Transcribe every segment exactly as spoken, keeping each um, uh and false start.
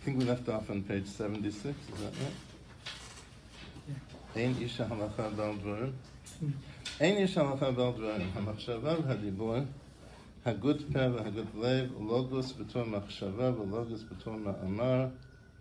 think we left off on page seventy-six, is that right? Ein isha halacha bal dvarim. Ein isha halacha bal dvarim. Hamachshava v'hadibur, hagut peh v'hagut lev, logos b'tor machshava v'logos b'tor ma'amar.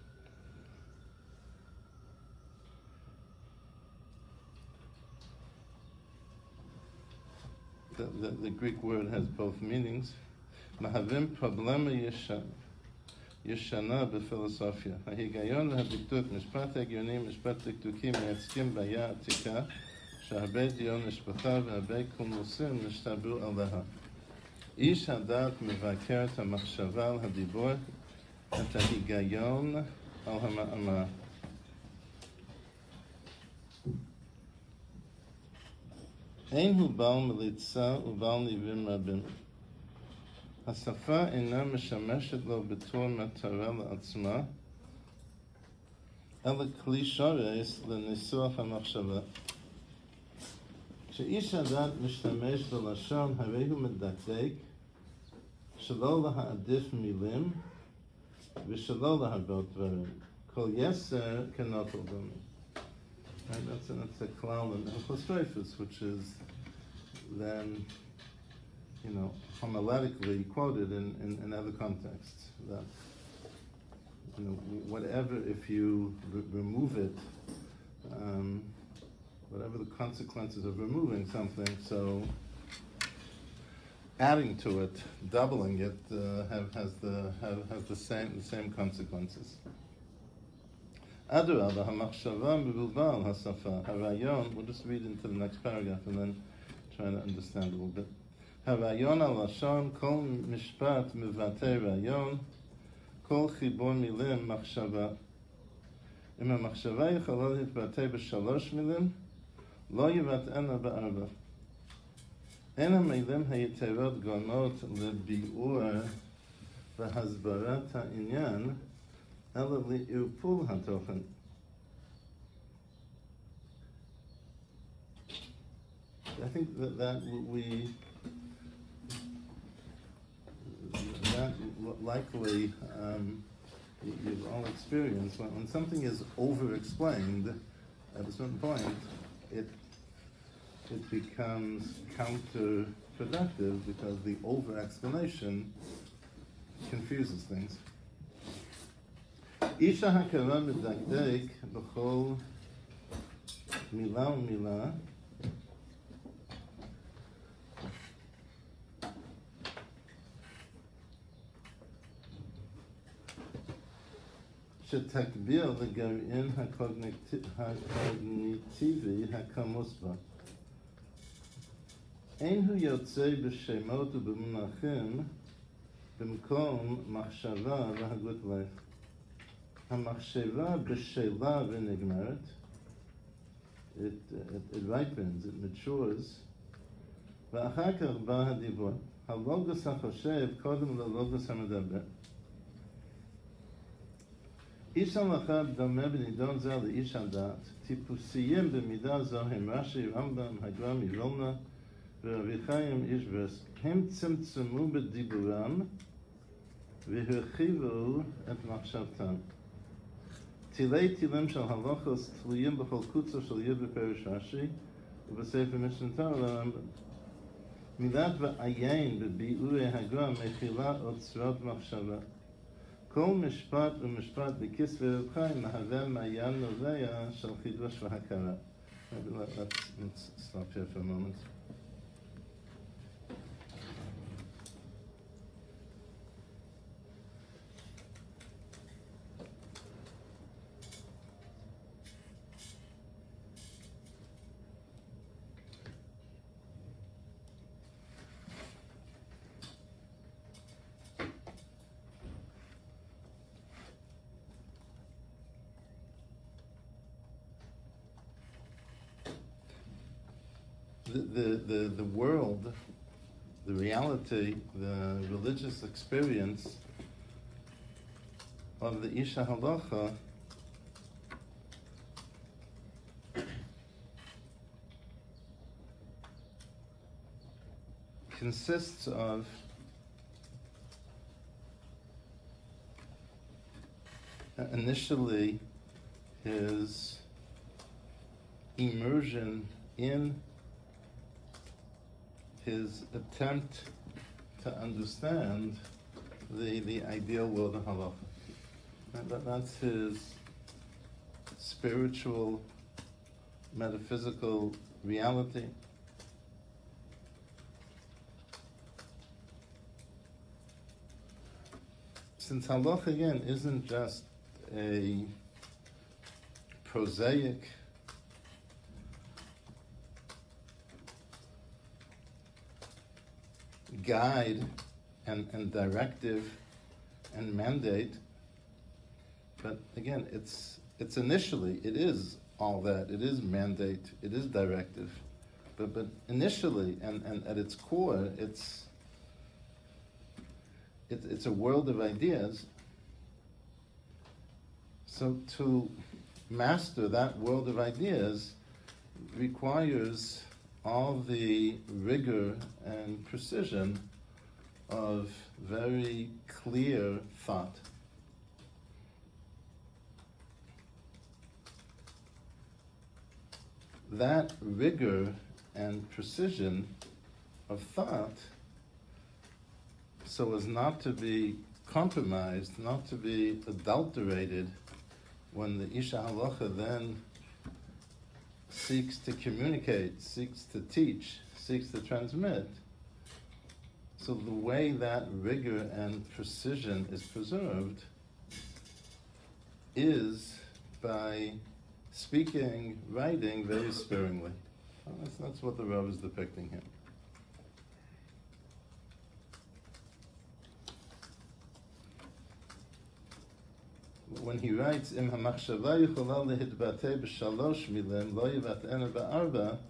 The, the, the Greek word has both meanings. Mahavim problema yeshan. ישנה בפילוסופיה. ההיגיון והדקדוק, משפט הגיוני, משפט דקדוקי, מייצגים בעיה עתיקה, שהרבה דיון נשפחה והרבה קולמוסים נשתברו עליה. איש הדעת מבקר את המחשבה על הדיבור, את ההיגיון על המאמר. אין הוא בעל מליצה ובעל ניבים רבים. השפה אינה משמשת לו בתור מטרה לעצמה, אלא כלי שורש לניסוח המחשבה. כשאיש הדעת משתמש בלשון, הרי הוא מדקדק שלא להעדיף מילים ושלא להרבות דברים. כל יסר כנוטל דומי. Right? That's a, that's a klal in Chosroifus, which is then, you know, homiletically quoted in, in, in other contexts. That, you know, whatever, if you re- remove it, um, whatever the consequences of removing something, so adding to it, doubling it, uh, have, has the have, has the same the same consequences. Adarabah, hamachshava mevulval hasafa harayon. We'll just read into the next paragraph and then try to understand a little bit. הרעיון הלשון, כל משפט מבטא רעיון, כל חיבור מילים מחשבה. אם המחשבה יכולה להתבטא בשלוש מילים, לא יבטאנה בארבע. אין המילים היתרות גורמות לביאור והסברת העניין, אלא לערפול התוכן. I think that, that we that likely um, you've all experienced when, when something is over-explained at a certain point, it it becomes counterproductive because the over-explanation confuses things. Isha hakara medakdek b'chol mila u'mila שתקביר לגרעין הקוגניטיבי הכמוס בה. אין הוא יוצא בשמות ובמונחים במקום מחשבה והגות לב. המחשבה בשלה ונגמרת, it, it, it ripens, it matures, ואחר כך בא הדיבור. הלוגוס החושב קודם ללוגוס המדבר. איש הלכה דומה בנידון זה לאיש הדעת. טיפוסיים במידה זו הם רש"י, רמב"ם, הגר"א מווילנה ורבי חיים איש ברסלב. הם צמצמו בדיבורם והרחיבו את מחשבתם. תילי תילים של הלכות תלויים בכל קוצו של י' בפרש רש"י ובספר משנה תורה לרמב"ם. מילת ועיין בביאורי הגר"א מכילה אוצרות מחשבה. כל משפט ומשפט בכסבי רב חיים מהווה מעיין נובע של חידוש והכרה. Let's, let's stop here for a moment. The, the, the, the world, the reality, the religious experience of the Isha Halacha consists of initially his immersion in his attempt to understand the, the ideal world of halacha. And that, that's his spiritual, metaphysical reality. Since halacha, again, isn't just a prosaic guide and, and directive and mandate, but again, it's it's initially, it is all that. It is mandate, it is directive, but but initially and, and at its core, it's it, it's a world of ideas. So to master that world of ideas requires all the rigor and precision of very clear thought. That rigor and precision of thought, so as not to be compromised, not to be adulterated, when the Isha Halacha then seeks to communicate, seeks to teach, seeks to transmit. So the way that rigor and precision is preserved is by speaking, writing very sparingly. Well, that's, that's what the Rav is depicting here. When he writes, "Im hamachshava yichola lehitbateh b'shalosh milim lo yivat'ena ba'arba,"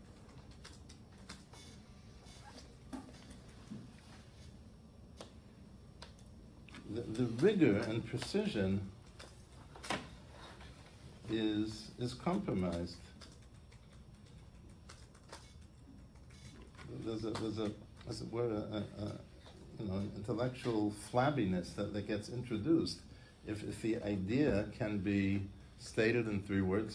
the, the rigor and precision is is compromised. There's a there's a as it were a, a, a you know an intellectual flabbiness that, that gets introduced if if the idea can be stated in three words,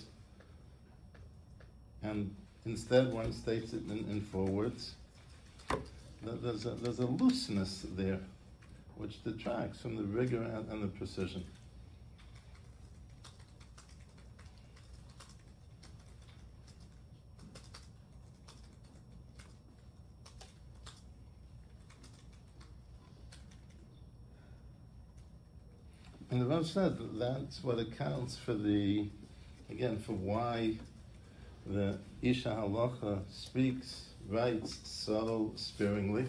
and instead one states it in, in four words. There's a there's a looseness there, which detracts from the rigor and, and the precision. And the Rav said that that's what accounts for the, again, for why the Isha Halacha speaks, writes so sparingly.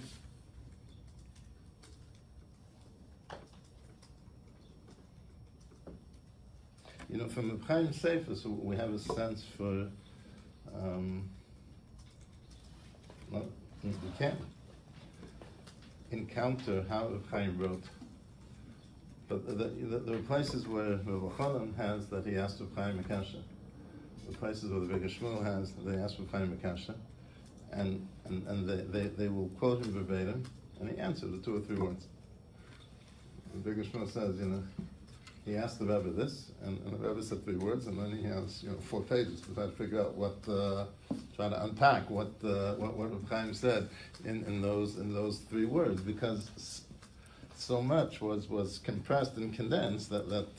You know, from the Chaim Sefer, so we have a sense for, um, well, we can encounter how Chaim wrote. But the, the, there are places where Rav Chanan has that he asked Rav Chaim Akasha. The places where the Bigger Shmuel has that they asked Rav Chaim Akasha, and and, and they, they, they will quote him verbatim, and he answered the two or three words. The Bigger Shmuel says, you know, he asked the Rebbe this, and, and the Rebbe said three words, and then he has you know four pages to try to figure out what, uh, try to unpack what uh, what what Rav Chaim said in, in those in those three words, because so much was, was compressed and condensed that, that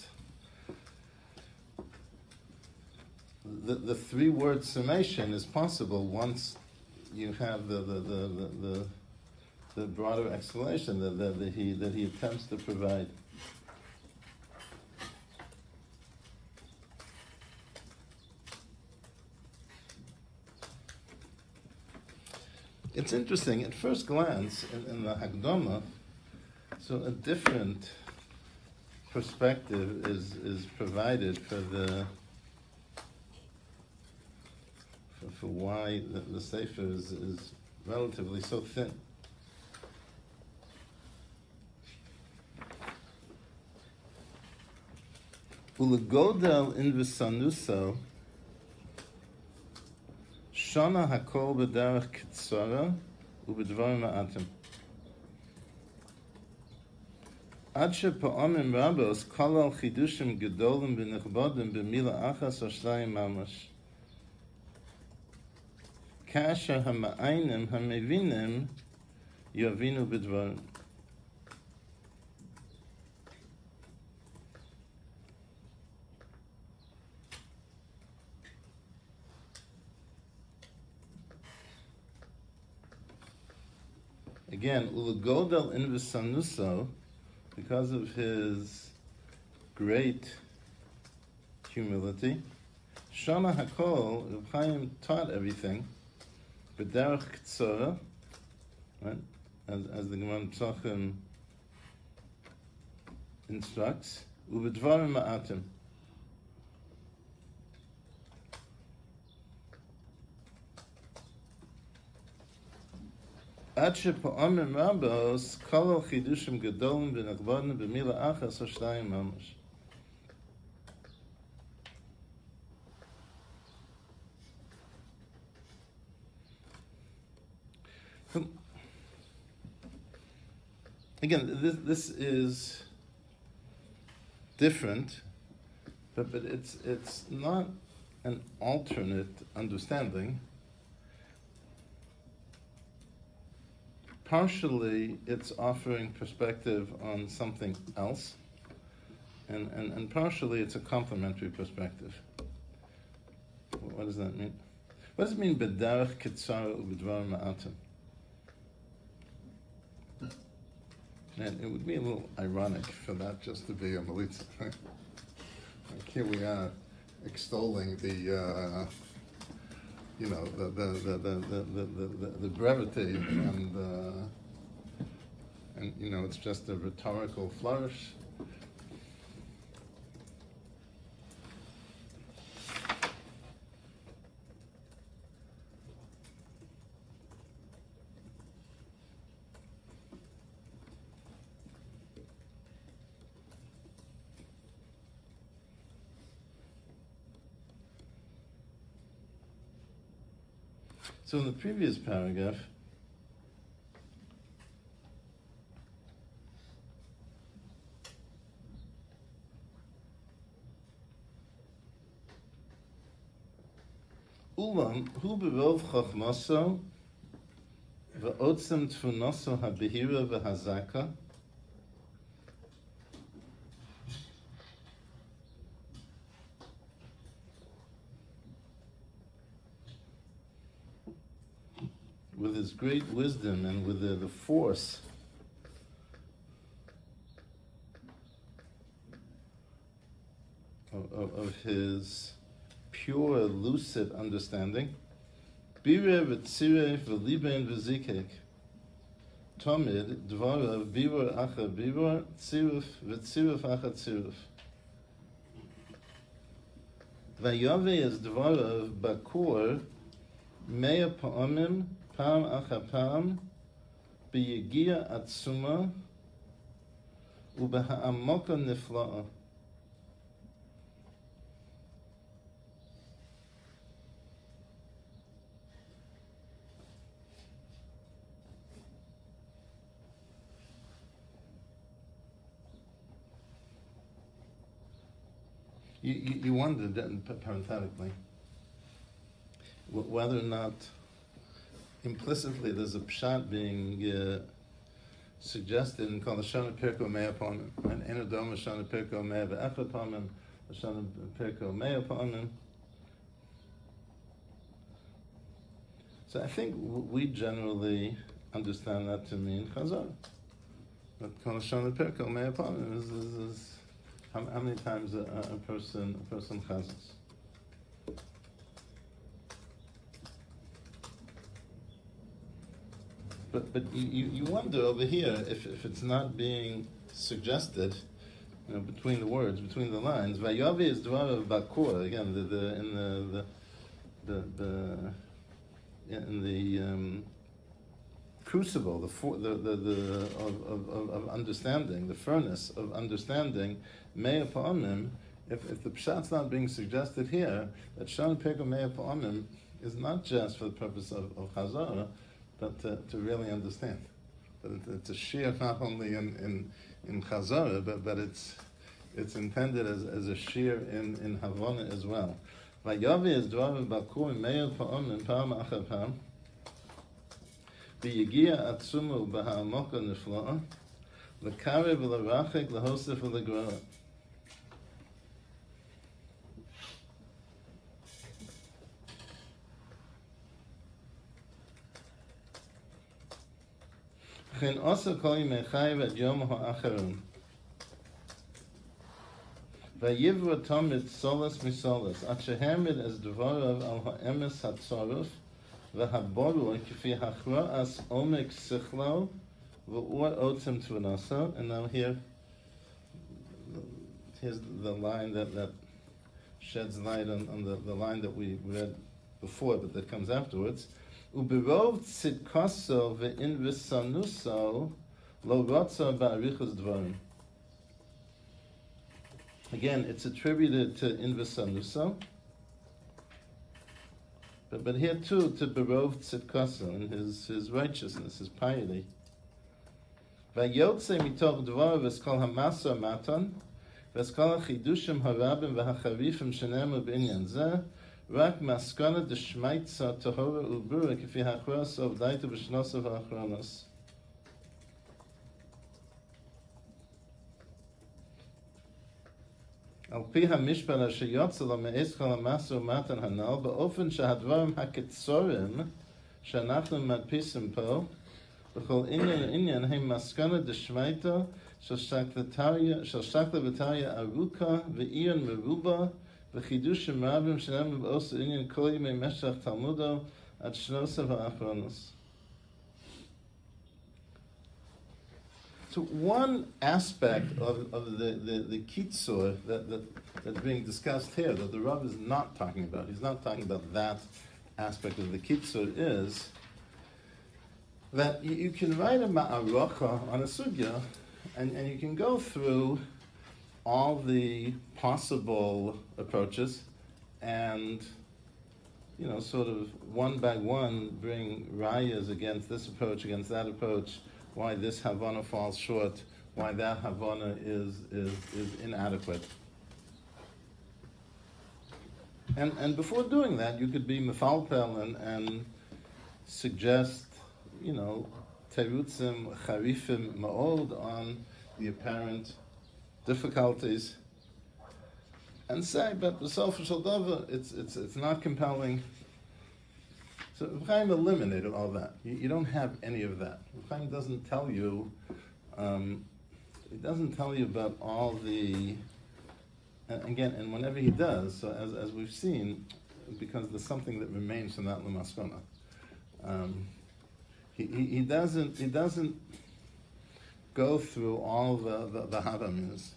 the, the three-word summation is possible once you have the, the, the, the, the, the broader explanation that, that, that, he, that he attempts to provide. It's interesting, at first glance, in, in the Hakdama, so a different perspective is, is provided for the for, for why the, the Sefer is, is relatively so thin. Ulegodel in v'sanuso shana hakol b'derech kitsara ubedvarim ma'atim. Ad shepa'amim rabos kolal chidushim gedolim b'nechbodim b'mila achas or shtayim mamash. Kasher hama'aynim hamevinim yavinu b'dvarim. Again, Ulagodel in Visanuso, because of his great humility, Shana Hakol, Reb Chaim taught everything, B'derech Ktsora, right, as, as the Gemara Psachim instructs, Ubedvarim Ma'atim. עד שפעמים רבos כל חידושים גדולים ונכבדים במילה אחת או שתיים ממש. Again, this this is different, but but it's it's not an alternate understanding. Partially, it's offering perspective on something else, and, and, and partially, it's a complementary perspective. What does that mean? What does it mean, b'derech kitzar u'b'dvar ma'atim? And it would be a little ironic for that just to be a melitza, right? Like here we are extolling the, uh, you know, the the the the the, the, the, the brevity and uh, and you know, it's just a rhetorical flourish. So in the previous paragraph, Ulam hu berov chachmaso ve'otzem tfunaso habehira ve'hazaka with his great wisdom and with the, the force of, of, of his pure, lucid understanding. Bire v'tzireh v'libein v'zikek. Tomid dvarav bivor acha bivor, tziruf v'tziruf acha tziruf. Vayave es dvarav bakor mea pa'amim Pam achapam biyigia atzuma ubeha'amoka nifla'a. You, you, you wondered, parenthetically, whether or not implicitly there's a pshat being uh, suggested in called the Shana Pirko Mea Pomim, and Enodoma Shana Pirko Mea Ve'echa Pomim, Shana Pirko Mea Pomim. So I think we generally understand that to mean Chazar. But called Shana Pirko Mea Pomim is, is, is how, how many times a, a person a person chazes. But but you, you wonder over here if, if it's not being suggested, you know, between the words, between the lines. Vayavi is dvar of bakur again. The, the in the the the, the in the um, crucible, the for, the the, the of, of, of understanding, the furnace of understanding. Mea pa'amim. If if the pshat's not being suggested here, that shan peko mea pa'amim is not just for the purpose of of chazara, but to, to really understand. But it's a sheer not only in, in, in Chazorah, but, but it's it's intended as, as a shir in, in Havana as well. Vayavi is dvarim bakur meir pa'om and pa'am achar pa'am. V'yigia atzumu b'ha'amoka nifla'a. L'karev l'rachek l'hosef l'groa. Chen osa kol yimei chayev ad yom ha'acharon. Vayivra tamid solas misolas, at shehamid as dvorav al ha'emes hatzoruf, v'haboru kifi hachra as omek sichlo, v'ur otzim tvunasa. And now here, here's the line that, that sheds light on, on the, the line that we read before, but that comes afterwards. Ubirov tzidkaso ve'in v'sanuso, lo rotza ba'arichus dvorim. Again, it's attributed to Invasanusa, but, but here too to Berov Tzidkasa and his, his righteousness, his piety. Vayotze mitoch dvar v'skol hamasa matan v'skol hachidushim harabim v'hacharifim shenemu b'inyan zeh rak maskana d'shmaitza tahora ubura kifi hachras of daitu v'shnosav ha'achronos. Al pi ha-mishpar asher yotze lo me'ez chol ha-maser matan hanal ba'ofen shehadvarim ha-ketzorim she'anachnu madpisim po b'chol inyan inyan hem maskana d'shmaita shel shakla v'tarya aruka v'iyon meruba v'chidushim rabim she'nemu b'osu inyan kol yimei meshach talmudo ad shnosav ha'achronos. So one aspect of, of the, the, the kitzur that, that, that's being discussed here, that the Rav is not talking about, he's not talking about that aspect of the kitzur, is that you, you can write a ma'arocha on a sugya, and, and you can go through all the possible approaches and, you know, sort of one by one bring rayas against this approach, against that approach, why this Havana falls short, why that Havana is, is, is inadequate. And, and before doing that, you could be mefalpel and, and suggest, you know, terutzim charifim ma'od on the apparent difficulties, and say, but the selfish davar, it's it's it's not compelling. So Reb Chaim eliminated all that. You, you don't have any of that. Reb Chaim doesn't tell you. Um, it doesn't tell you about all the. Uh, again, and whenever he does, so as as we've seen, because there's something that remains from that lemaskona. Um, he, he he doesn't he doesn't go through all the the, the havamis.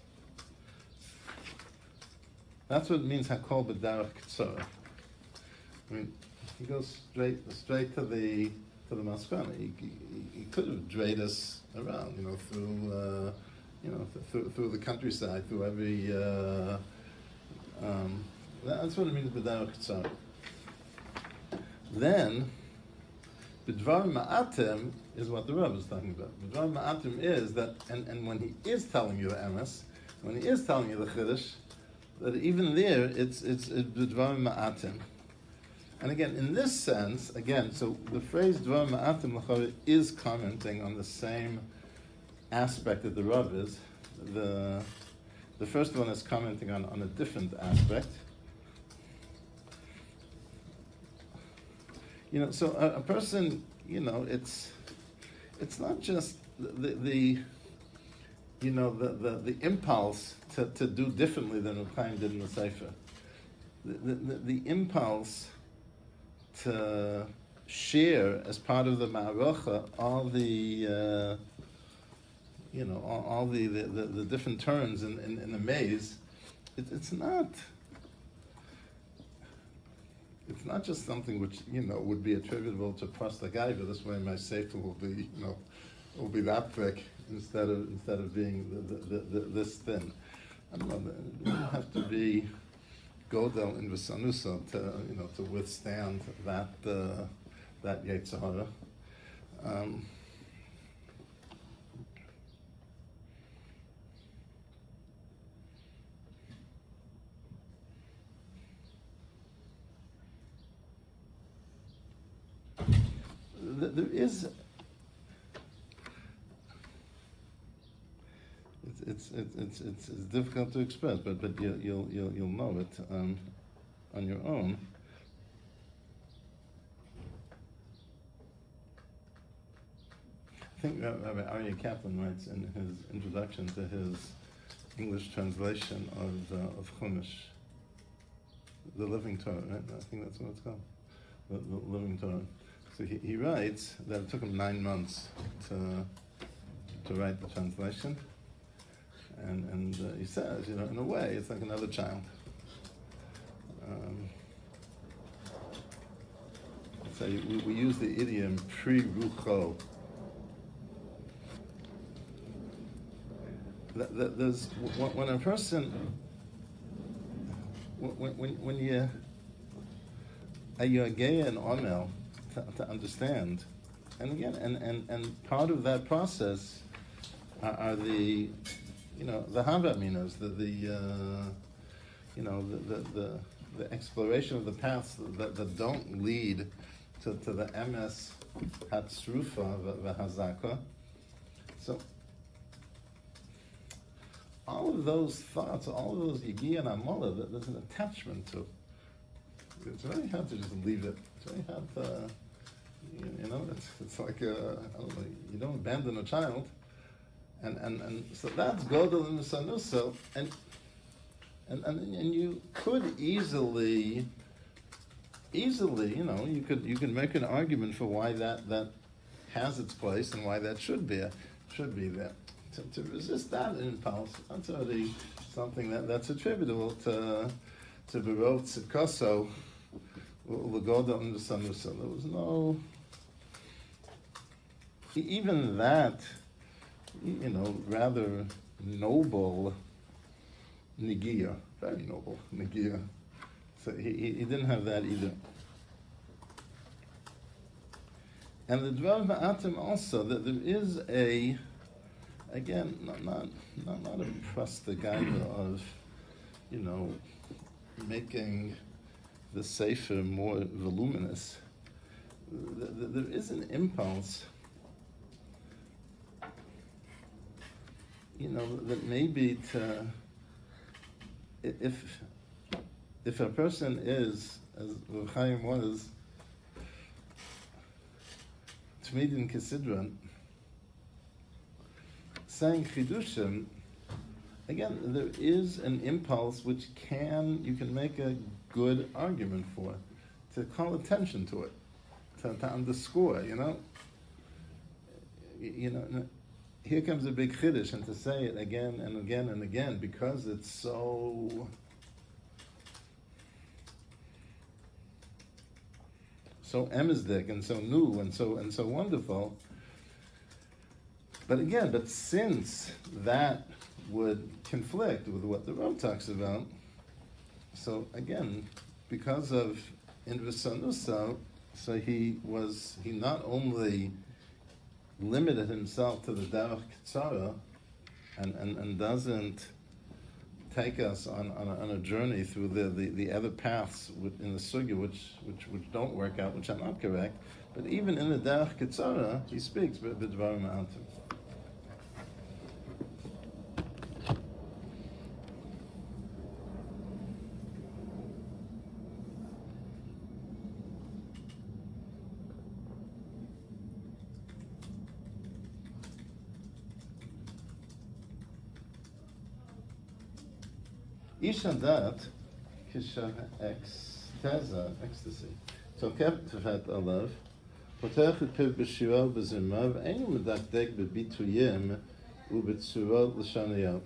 That's what it means hakol b'darach k'tzorah. I mean. He goes straight straight to the to the maskana. He, he, he could have drayed us around, you know, through uh, you know th- through, through the countryside, through every. Uh, um, that's what it means b'darach k'tzar. Then, b'dvar ma'atim is what the Rav is talking about. B'dvar ma'atim is that, and, and when he is telling you the emes, when he is telling you the chiddush, that even there it's it's b'dvar ma'atim. And again, in this sense, again, so the phrase Dvar Ma'atim L'chorah is commenting on the same aspect that the Rav is. The the first one is commenting on, on a different aspect. You know, so a, a person, you know, it's it's not just the, the, the you know the, the, the impulse to, to do differently than Reb Chaim did in the Sefer. The, the, the, the impulse to share as part of the ma'arocha all the, uh, you know, all, all the, the, the, the different turns in, in, in the maze, it, it's not, it's not just something which, you know, would be attributable to Prasta Gaiva. This way my sefer will be, you know, will be that thick instead of instead of being the, the, the, the, this thin. I don't know, you have to be Godel in Vasanusa to, you know, to withstand that uh, that Yetzer Hara. Um, th- there is. It's it's it's it's it's, it's difficult to express, but but you, you'll you'll you'll know it um, on your own. I think Rabbi Aryeh Kaplan writes in his introduction to his English translation of uh, of Chumash, the Living Torah, right? I think that's what it's called, the, the Living Torah. So he, he writes that it took him nine months to to write the translation, and and uh, he says, you know, in a way, it's like another child. Um, so we, we use the idiom pre-rucho. There's when a person when when when you are you gay and omel to, to understand, and again and, and, and part of that process are, are the you know the havaminas, the the uh, you know the, the the the exploration of the paths that, that don't lead to, to the emes hatzrufa v'hazaka. So all of those thoughts, all of those yigi and amola, that there's an attachment to. It's very hard to just leave it. It's very hard to, you, you know, it's, it's like, uh, I don't know, you don't abandon a child. And, and, and so that's Godel and Sanuso. And, and, and, and you could easily, easily, you know, you could, you could make an argument for why that, that has its place and why that should be, should be there. To, to resist that impulse, that's already something that, that's attributable to to Berot Tzidkoso, L'Goda and the Sanusa. There was no, even that, you know, rather noble Negiah, very noble Negiah. So he, he didn't have that either. And the Dvar Va'atim also, that there is a Again, not not not, not a prostaganda of, you know, making the sefer more voluminous. There is an impulse, you know, that maybe to if if a person is, as Rav Chaim was, Tmidin Kesidron, saying chidushim, again, there is an impulse which can, you can make a good argument for, to call attention to it, to, to underscore, you know. You know, here comes a big chiddush, and to say it again and again and again, because it's so, so emesdik and so new and so and so wonderful. But again, but since that would conflict with what the Rav talks about, so again, because of Indra-Sanusa, so he was, he not only limited himself to the Derech Ketzara and, and, and doesn't take us on, on, a, on a journey through the, the, the other paths in the Sugya which, which which don't work out, which are not correct, but even in the Derech Ketzara, he speaks B'dvarim Ma'atim. Ishadat, kisha eksteza, ecstasy. Tokef tefet alav, potech et piv b'shirah b'zimav, einu medakdek b'bituyim u'b'tzurot l'shanayot.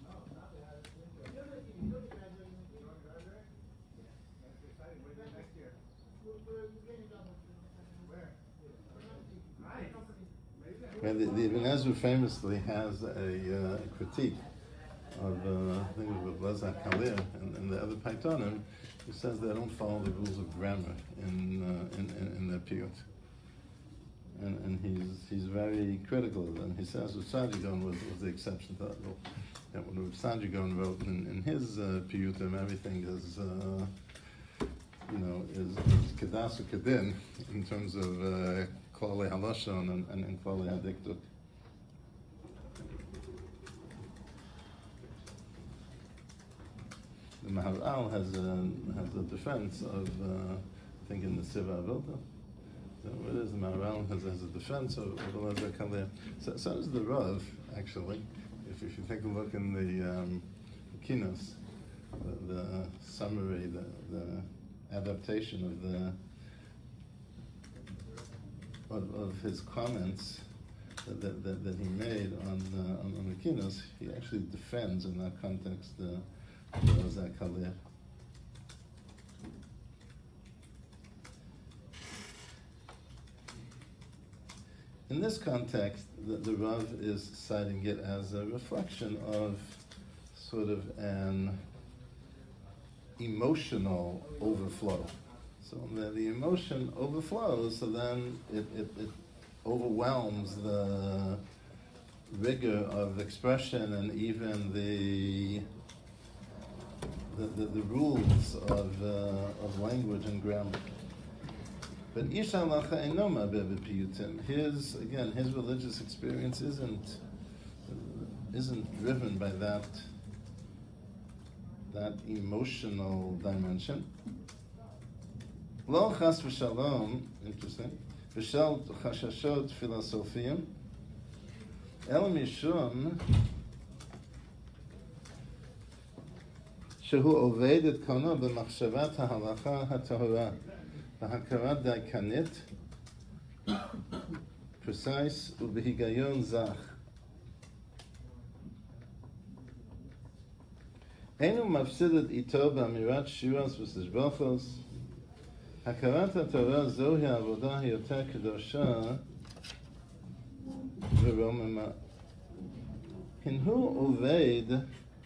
And the, the Ibn Ezra famously has a uh, critique of, uh, I think it was Lazar Kalir and, and the other Paitonim, who says they don't follow the rules of grammar in uh, in, in, in their piyut. And and he's he's very critical of them. He says Rav Saadia Gaon was, was the exception to that rule. That when Rav Saadia Gaon wrote in, in his uh, piyutim, everything is, uh, you know, is, is kedas u'kedin in terms of uh, Klali Halashon and, and, and Klali Hadikduk. The Maharal has a has a defense of uh, I think in the Siva Avilta. So it is the Maharal has, has a defense of Elazar Kaleh. So, so does the Rav actually. If, if you take a look in the um, Kinos, the, the summary, the, the adaptation of the of, of his comments that, that, that, that he made on uh, on, on the Kinos, he actually defends in that context the Elazar Kaleh. In this context, the, the Rav is citing it as a reflection of sort of an emotional overflow. So the, the emotion overflows, so then it, it, it overwhelms the rigor of expression and even the the, the, the rules of uh, of language and grammar. But Isha Lacha Enoma Bebepiyutim, his again, his religious experience isn't isn't driven by that that emotional dimension. Lo Chas v'Shalom, interesting. V'Shal Chashashot Philosophiyim. El Mishum Shehu Oved et Kono b'Machshavat HaHalacha HaTahora. Hakarat Daikanit, precise, ubehigayon zach. Einu mafsidet ito b'amirat shiras v'sishbachos. Hakarat HaTorah zohi avodah hiyoter kedosha v'romema. Hinhu uved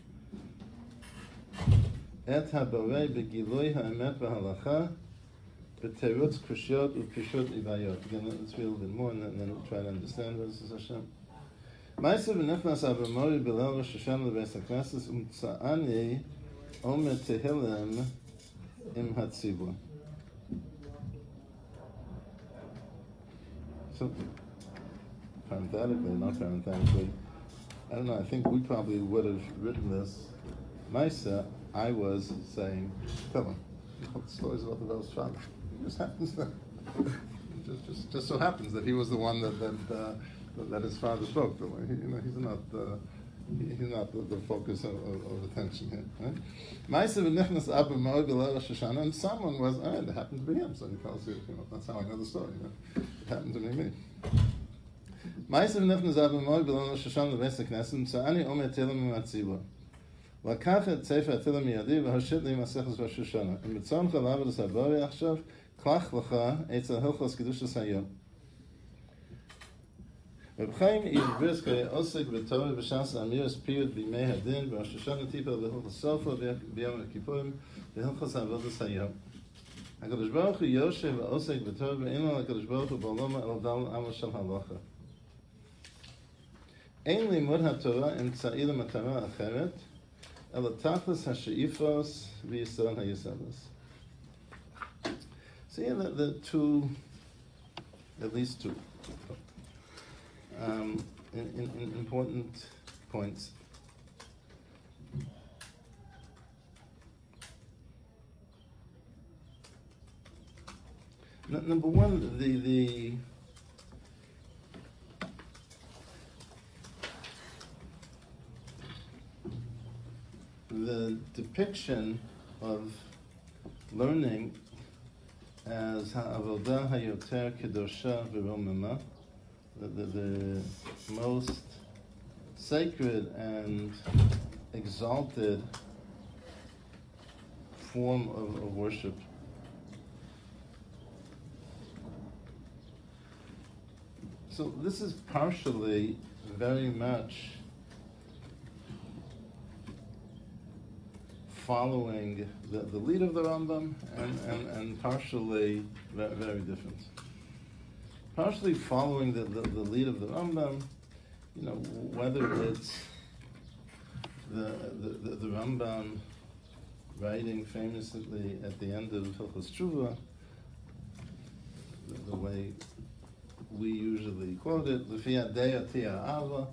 et haborei begiloi ha'emet v'halacha B'teirutz kushiyot u'pishut ibayot. Again, let's read a little bit more and then, and then we'll try to understand this as Hashem. Ma'aseh v'nechnas Avramori b'leil Rosh Hashanah l'beis HaKnesses u'mtza'ani omer tehillim im hatzibur. So, parenthetically, not parenthetically, I don't know, I think we probably would have written this. Ma'aseh, I was saying, tell him. The stories about the Rebbe's father. It just happens that, just, just, just so happens that he was the one that that, uh, that his father spoke. But he, you know, he's not uh, he, he's not the, the focus of, of, of attention here. Right? And someone was, oh, it happened to be him. So he tells you, you know, that's how I know the story. You know? It happened to be me. Ma'asav nechnas Abba Moed b'leil Rosh Hashanah l'beis HaKnesses u'mtza'ani omer tehillim im hatzibur. לקח את ספר התהילים מידי והושיט לי מסכת ראש השנה. אם רצונך לעבוד את הבורא עכשיו, קח לך אצל הלכות קדושת היום. רב חיים יבריסק היה עוסק בתורה בש"ס אמירס פיוט בימי הדין, בראש השנה טיפל בהלכות סופר ביום הכיפורים, בהלכות עבודת היום. הקדוש ברוך הוא יושב ועוסק בתורה, ואין לו לקדוש ברוך הוא בעולמו אלא דל עמו של הלכה. אין לימוד התורה אמצעי למטרה אחרת, אלא תכלס השאיפos v'yisod hayisados. So yeah, the, the two, at least two, um, in, in, in important points. N- number one, the the the depiction of learning as ha'avodah hayoter kedosha v'romema, the, the, the most sacred and exalted form of, of worship. So this is partially very much following the, the lead of the Rambam, and, and, and partially very, very different. Partially following the, the, the lead of the Rambam, you know, whether it's the, the, the, the Rambam writing famously at the end of Hilchos Tshuva, the, the way we usually quote it, L'fi Adea Tia Ava.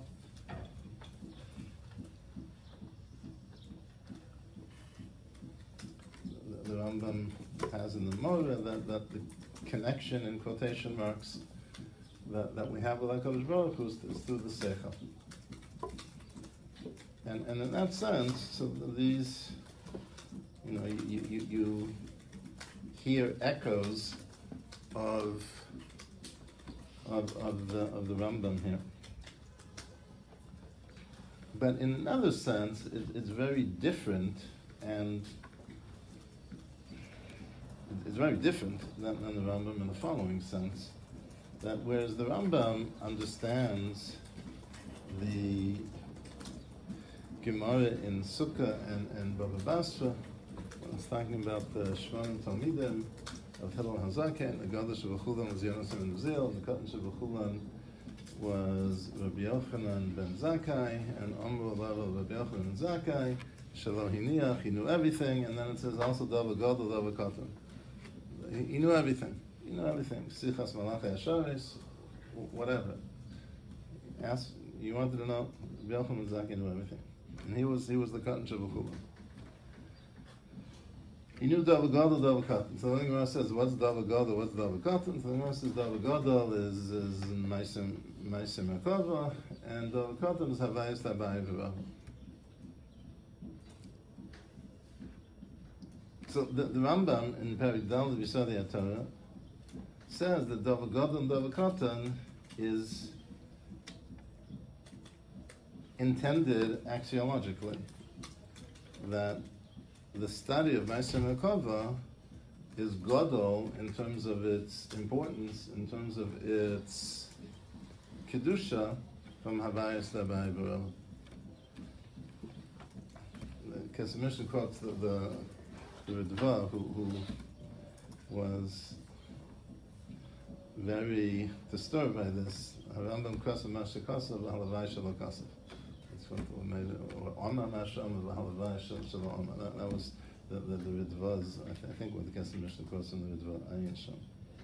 The, the Rambam has in the Moreh that, that the connection in quotation marks that, that we have with HaKadosh Baruch Hu is through the Seichel. And, and in that sense, so these, you know, you, you, you hear echoes of, of, of, the, of the Rambam here. But in another sense, it, it's very different, and it's very different than, than the Rambam in the following sense, that whereas the Rambam understands the Gemara in Sukkah and, and Baba Basra, when it's talking about the Shvanim Talmidim of Hillel HaZaken, the Gadol Shebechulan was Yonasan ben Uzziel, and the Katan Shebechulan was Rabbi Yochanan ben Zakkai, and Amru Alav Rabbi Yochanan ben Zakkai, Shelo Hiniach, he knew everything, and then it says also Dava Gadol, Dava Katan. He, he knew everything. He knew everything. Sichas Malachei Hasharis, whatever. Ask, you wanted to know, Rabbi Yochanan ben Zakkai knew everything. And he was he was the Katan Shebechulan. He knew Dava Gadol, Dava Katan. So the Gemara says, what's Dava Gadol, what's Dava Katan? So the Gemara says, Dava Gadol is is Maisim Maisim Akava, and Dava Katan is Havayis Tabai V'Rav. So the, the Rambam in Perik Dal of Yisodei HaTorah says that Dava Gadol and Dava Katan is intended axiologically, that the study of Ma'aseh Merkava is Gadol in terms of its importance, in terms of its Kedusha from Havayis Tabai V'Rav. Kesef Mishnah quotes the, the, the Ridva, who, who was very disturbed by this. Harambam Kasav Masha Kasav, Halavai Shalom Kasav. Or Ona Masham, Halavai Shalom Ona. That was the, the, the Ridvas, I, th- I think what the Kesef Mishnah quotes in the Ridva, Ayin Sham.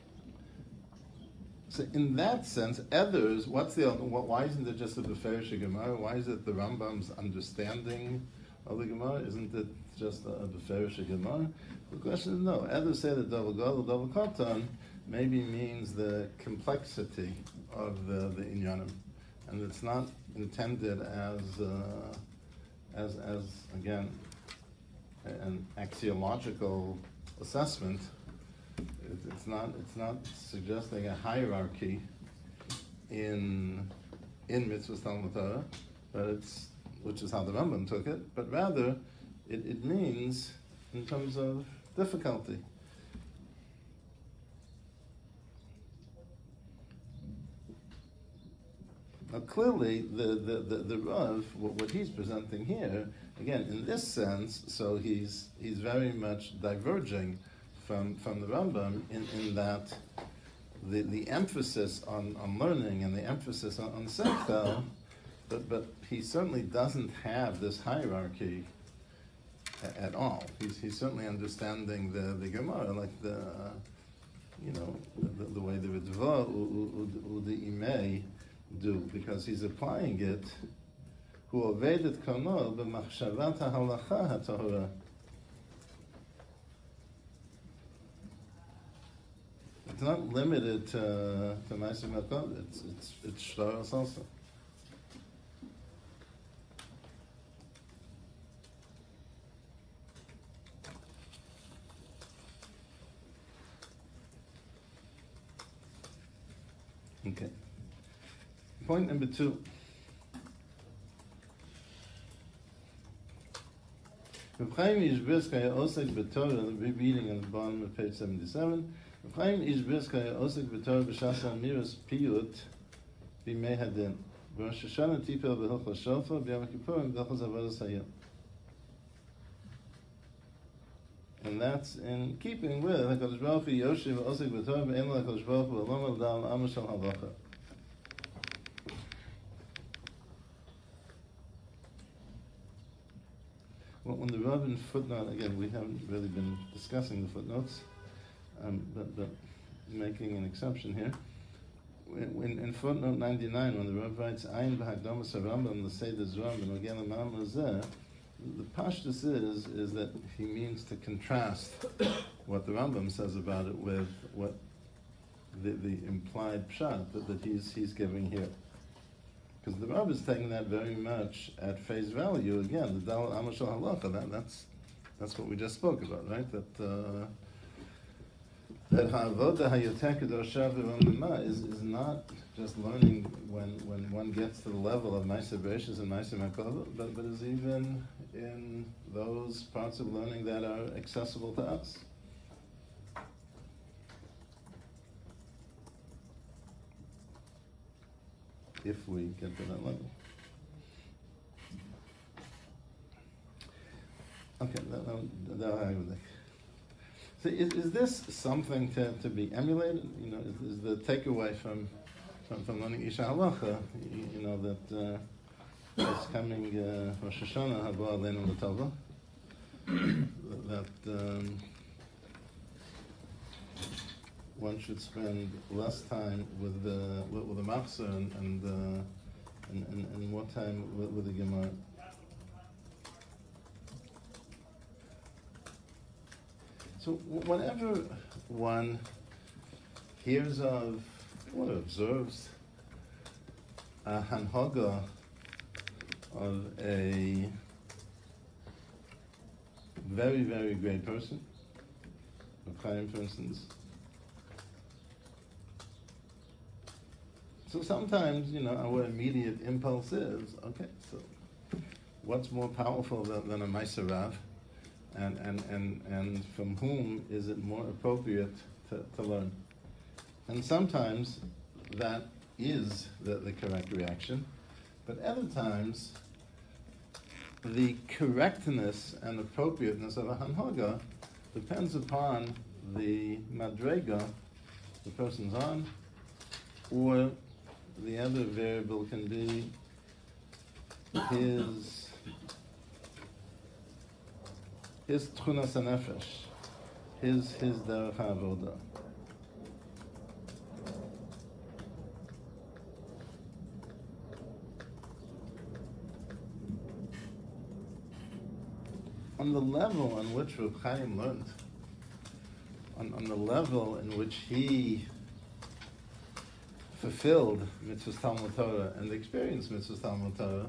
So in that sense, others, what's the, why isn't it just a Beferish Gemara? Why is it the Rambam's understanding of the Gemara? Isn't it just a, a Beferish Gemara? The question is no. Others say that Dava Gadol, Dava Katan maybe means the complexity of the, the Inyanim. And it's not intended as, uh, as, as again, an axiological assessment. It, it's not, it's not suggesting a hierarchy in in mitzvahs Talmud Torah, but it's, which is how the Rambam took it. But rather, it, it means in terms of difficulty. Now, clearly, the, the, the, the Rav, what, what he's presenting here, again, in this sense, so he's he's very much diverging from, from the Rambam in, in that the, the emphasis on, on learning and the emphasis on, on Seichel, but, but he certainly doesn't have this hierarchy at, at all. He's, he's certainly understanding the, the Gemara, like the, uh, you know, the, the way the Ridva or the Imei do, because he's applying it who ovedet kano b'machshavat ha'halacha ha'tohara. It's not limited to to Ma'aseh Merkava. It's it's it's shtaros also. Okay. Point number two. Reb Chaim Ish Briskaya Osek B'Torah, reading on the bottom of page seventy-seven. Reb Chaim Ish Briskaya Osek B'Torah B'Shas Amiras Piyut B'Mei Hadin. B'Rosh Hashanah Tipel B'Hilchos Shofar B'Yom Kippurim B'Hilchos Avodas Hayom. And that's in keeping with HaKadosh Baruch Hu Yoshev Osek B'Torah B'Ein HaKadosh Baruch Hu V'Lom Al Dal Amar Shal Halacha. Well, when the Rav footnote, again, we haven't really been discussing the footnotes, um, but, but making an exception here. in, in footnote ninety-nine, when the Rav writes Ayin b'Hakdamas HaRambam l'Seder Zram b'Nogel L'Ma'amar Zeh, the pashtus is is that he means to contrast what the Rambam says about it with what the, the implied pshat that, that he's he's giving here. Because the Rav is taking that very much at face value. Again, the Dal Amashal Halacha, that, that's that's what we just spoke about, right? That uh, that Ha'avodah Hayoter Kedosha V'Ramima is is not just learning when when one gets to the level of Ma'aser Bereishis and Ma'aser Merkava, but but is even in those parts of learning that are accessible to us. If we get to that level. Okay, that, that, that I would think. So is, is this something to, to be emulated? You know, is, is the takeaway from from, from learning Isha Halacha, you, you know, that uh, it's coming uh, Rosh Hashanah, Haba Aleinu L'Tova, that um, one should spend less time with the with, with the Machzor and and, uh, and, and and more time with, with the Gemara. So whenever one hears of or observes a hanhaga of a very, very great person, of Chaim, for instance, so sometimes, you know, our immediate impulse is, okay, so what's more powerful than, than a Ma'aser Rav? And, and, and, and from whom is it more appropriate to, to learn? And sometimes that is the, the correct reaction, but other times the correctness and appropriateness of a hanhaga depends upon the madrega the person's on, or the other variable can be his his tchunas hanefesh, his his derech ha'avoda. On the level on which Reb Chaim learned, on, on the level in which he fulfilled mitzvahs Talmud Torah and experienced mitzvahs Talmud Torah,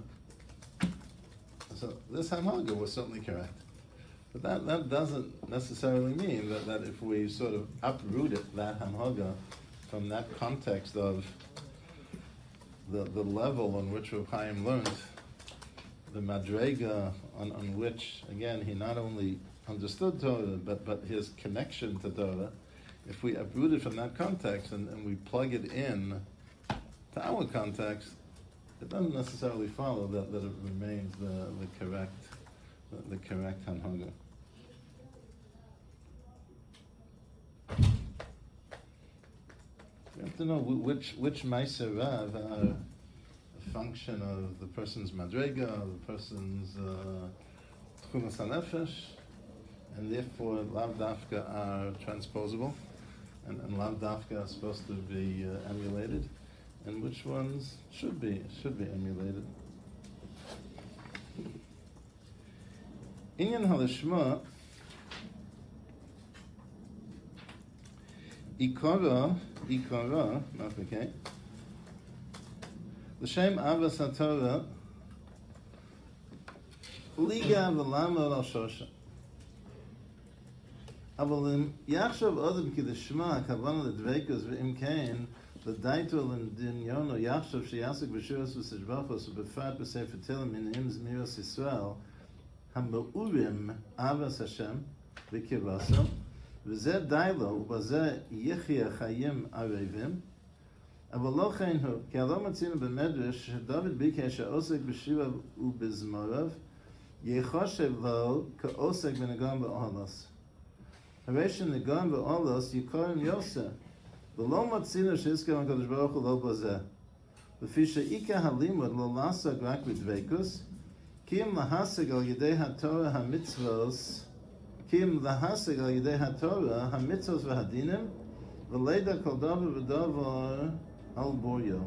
so this hanhaga was certainly correct. But that, that doesn't necessarily mean that, that if we sort of uprooted that hanhaga from that context of the, the level on which Reb Chaim learned, the madrega on, on which, again, he not only understood Torah, but, but his connection to Torah, if we uproot it from that context and, and we plug it in to our context, it doesn't necessarily follow that, that it remains the, the correct the, the correct hanhaga. We have to know which which Ma'aser Rav are a function of the person's madrega, the person's tchunas hanefesh, and therefore lav dafka are transposable, and, and lav dafka are supposed to be uh, emulated, and which ones should be should be emulated. Inyan halishma ikara ikara not okay. L'shem avas haTorah liga v'lama al shosha. אבל אם יחשוב אדם כי לשמה הכוונה לדבקות ואם כן לדייתו לדמיונו יחשוב שיעסק בשירות וסשבחוס ובפרט בספר תהילים מנעים זמירות ישראל המאורים אהבת השם וקרבתו וזה די לו ובזה יחיה חיים ערבים אבל לא כן הוא כי לא מצינו במדרש שדוד ביקש שעוסק בשירה ובזמוריו יחשב לו כעוסק בנגן באוהלוס הרי שנגן באוהלוס יקורם יוסר ולא מצינו שהזכר הקדוש ברוך הוא לא בזה לפי שעיקר הלימוד לא לעסוק רק בדבקות כי אם להשיג על ידי התורה המצוות כי אם להשיג על ידי התורה המצוות והדינים ולידע כל דבר ודבר al boyo.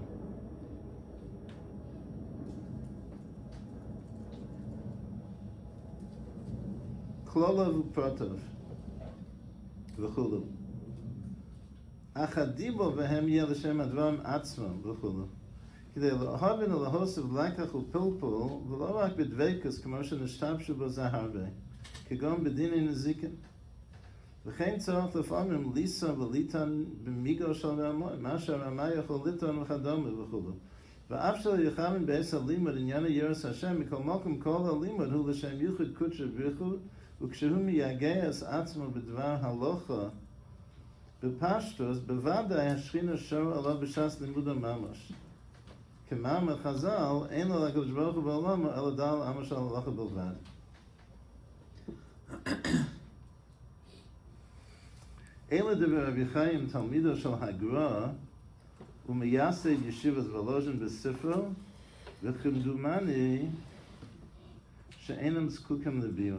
Klolav uprotov v'chulu. Achadibo v'hem yeh l'shem advarim atzmam v'chulu. כדי להבין ולהוסיף לקח ופלפול, ולא רק בדבקות כמו שנשתמשו בזה הרבה, כגון בדיני נזיקין. וכן צורך לפעמים ליסה וליטן במיגו של רמוי, מה שהרמאי יכול לטעון וכדומה וכו'. ואף שלא יכוון בעשר לימוד עניין ירס השם, מכל מקום כל הלימוד הוא לשם ייחוד קודשא בריחו, וכשהוא מייגע את עצמו בדבר הלוכה, בפשטוס, בוודאי השכינה שור עליו בש"ס לימוד הממש. כמאמר חז"ל, אין לו לקדוש ברוך הוא בעולמו, אלא דל עמו של הלכה בלבד. אלה דבר רבי חיים, תלמידו של הגר"א, ומייסד ישיבת וולוז'ין בספרו, וכמדומני שאינם זקוקים לביור.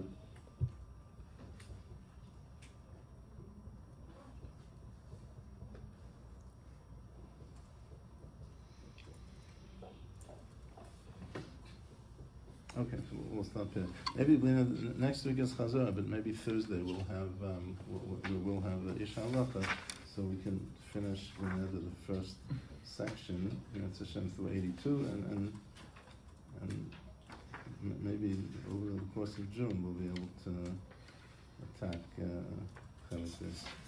Okay, so we'll stop here. Maybe we, next week is Chazorah, but maybe Thursday we'll have um, we'll, we'll have the Isha Halacha, so we can finish the first section, Yitzhak Hashem, through eighty-two, and and and maybe over the course of June we'll be able to attack uh, Chelik.